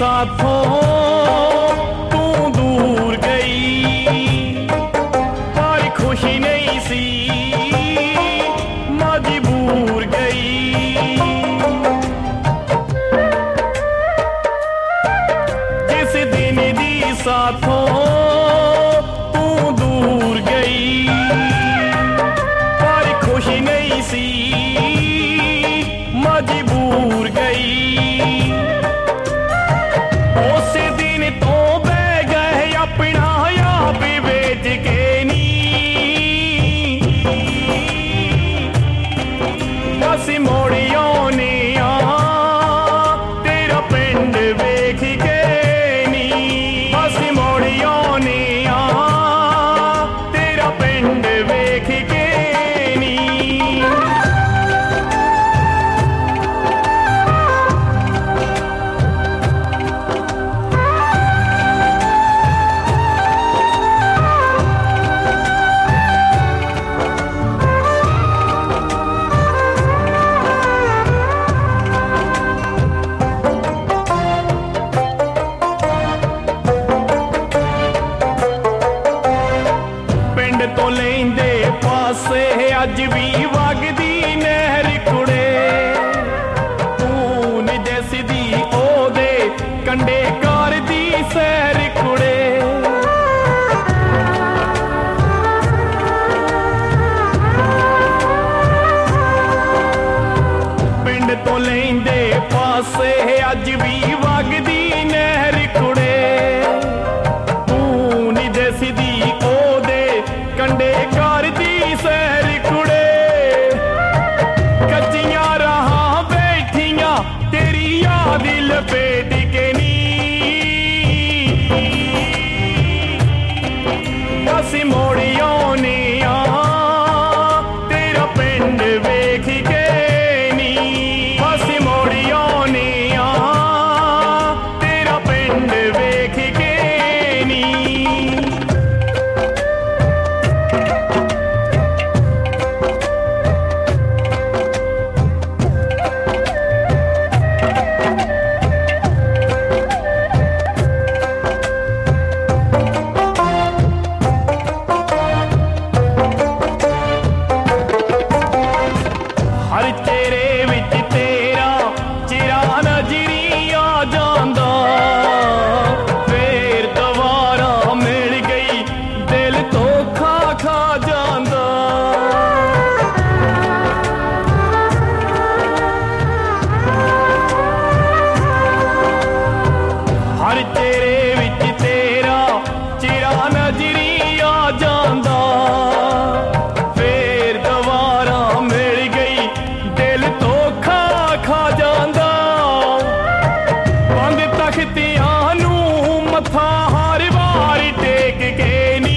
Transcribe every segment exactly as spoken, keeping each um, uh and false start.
साथों तू दूर गई, पर खुशी नहीं सी मजबूर गई। जिस दिन दी साथों तू दूर गई, पर खुशी नहीं सी मजबूर गई। उस दिन तो बह गए अपना आप बेच के नी, बस मोड़ियों ने आ तेरा पिंड वेख के नी, बस मोड़ियों ने आ तेरा पिंड वेख के नी। तो लेंदे पासे अज भी वगदी नहर कुड़े, तून जैसदी ओदे कंडे कार दी सैर कुड़े। पिंड तो लेंदे पासे अज भी वगदी नहर कुड़े, तून जैसदी ओदे कंडे कार दी सैर कुड़े। कच्चियां राहां बैठियां तेरी याद लपेट के नी, बस मोड़ियों ने आ तेरा पिंड वेख के नी, बस मोड़ियों ने आ तेरा पिंड वेख के नी। हर चेहरे विच तेरा चिरा नजरी आ जांदा, फिर दोबारा मिल गई दिल धोखा खा जांदा। हर चेहरे विच तेरा चिरा नजरी आ जांदा, फिर दोबारा मिल गई दिल धोखा खा जांदा। बंद तख्तियां नू मत्था हर वार टेक के नी,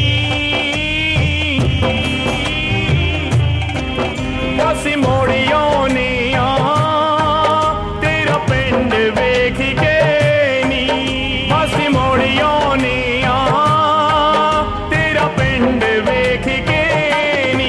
बस मोड़ियों ने आ तेरा पिंड वेख के नी, बस मोड़ियों ने आ तेरा पिंड वेख के नी।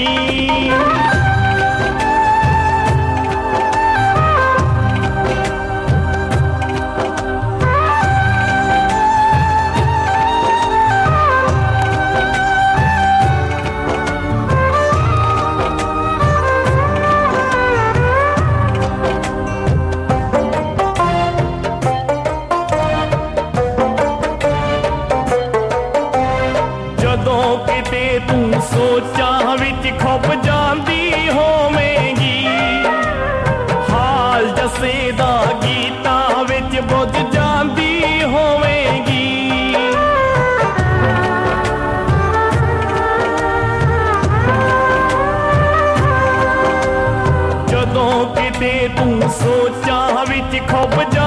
जदों किते तू सोचां विच खप जांदी होवेंगी, हाल जसे दा गीतां विच बुझ जांदी होवेंगी। जदों किते तू सोचां विच खप जा